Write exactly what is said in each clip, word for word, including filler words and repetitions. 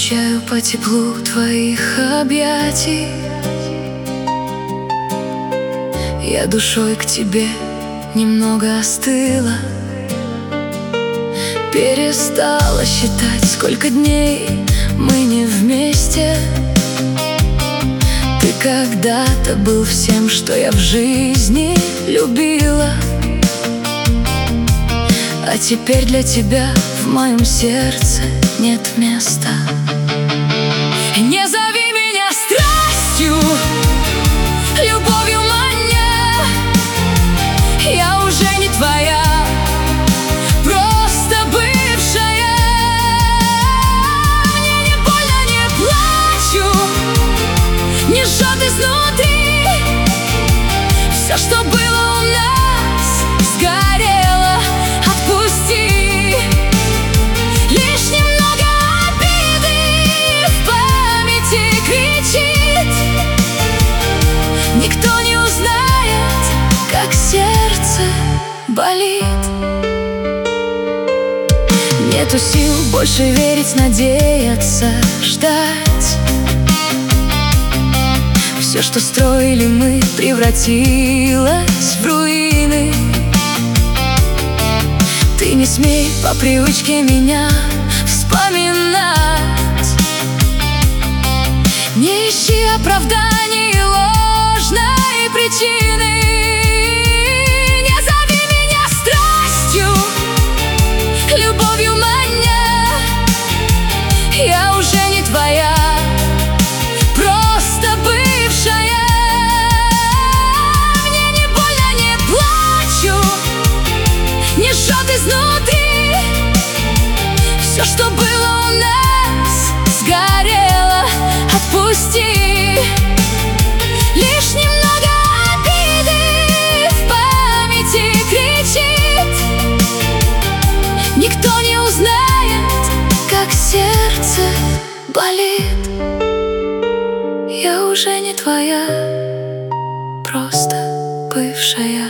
скучаю по теплу твоих объятий. Я душой к тебе немного остыла, перестала считать, сколько дней мы не вместе. Ты когда-то был всем, что я в жизни любила, а теперь для тебя в моем сердце нет места. Не зови меня страстью, любовью маня, я уже не твоя, просто бывшая. Мне не больно, не плачу, не жжет изнутри. Все, что было у нас, сгорело, отпусти. Лишь немного обиды в памяти кричит. Никто не узнает, как сердце болит. Нету сил больше верить, надеяться, ждать. Все, что строили мы, превратилось в руины. Ты не смей по привычке меня вспоминать. Не ищи оправданий и ложной причины. Не зови меня страстью, любовью маня, я уже не твоя, просто бывшая. Мне не больно, не плачу, не жжет изнутри. Все, что было у нас, сгорело, отпусти. Лишь немного обиды в памяти кричит. Никто не узнает, как сердце болит. Я уже не твоя, просто бывшая,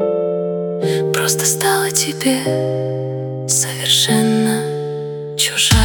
просто стала тебе совершенно чужая.